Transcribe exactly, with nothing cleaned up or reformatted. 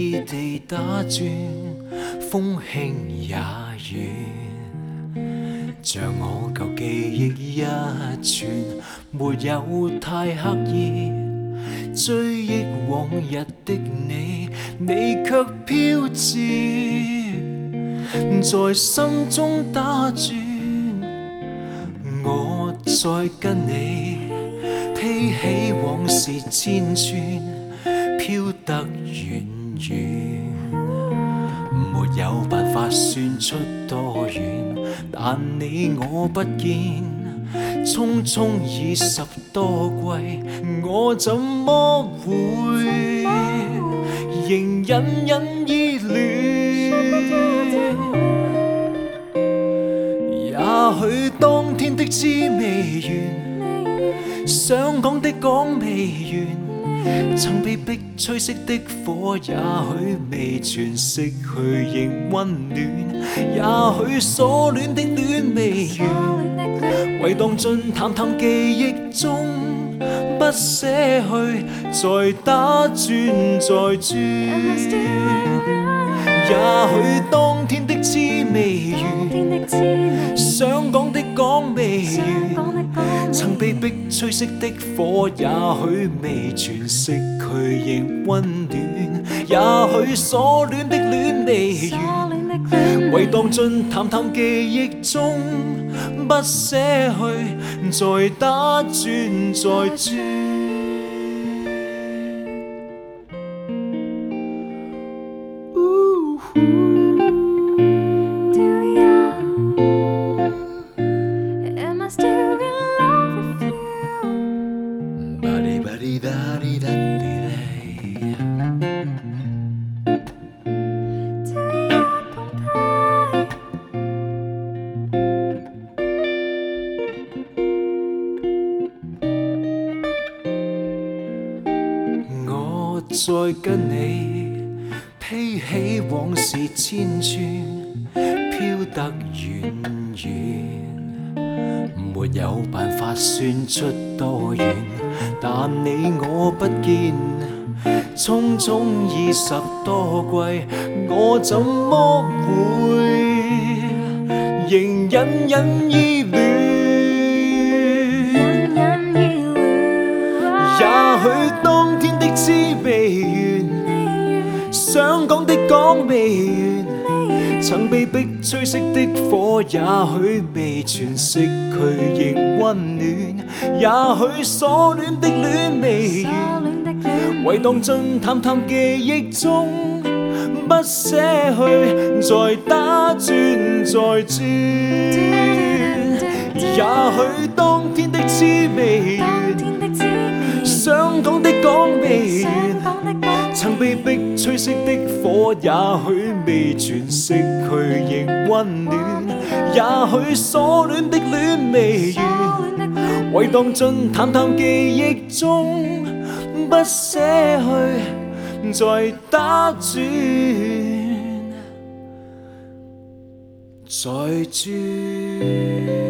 異地打轉，風輕也遠，像我舊記憶一串，沒有太刻意追憶往日的你，你卻飄至在心中打轉，我再跟你披起往事千串，飄得遠遠，沒有辦法算出多遠，但你我不見，匆匆已十多季，我怎麼會仍隱隱依戀？也許當天的知未完，想講的講未完，曾被迫吹熄的火，也許未全熄去仍溫暖，也許所戀的戀未完，唯當進淡淡記憶中不捨去，再打轉再轉，也許當天的知未完，想講的講未完，曾被迫吹熄的火，也許未全熄去仍溫暖，也許所戀的戀未完，唯當進淡淡記憶中不捨去，再打轉再轉。我再跟你披起往事千串，飄得遠遠，沒有辦法算出多遠，但你我不見，匆匆已十多季，我怎麼會仍隱隱依戀？也許當天的知未完，想講的講未完，曾被迫吹熄的火，也許未全熄去仍溫暖，也許所戀的戀未完，唯當進淡淡記憶中不捨去，再打轉再轉，也許當天的知未完，想講的講未完，曾被迫吹熄的火，也許未全熄去仍溫暖，也許所戀的戀未完，唯當進淡淡記憶中不捨去，再打轉再轉。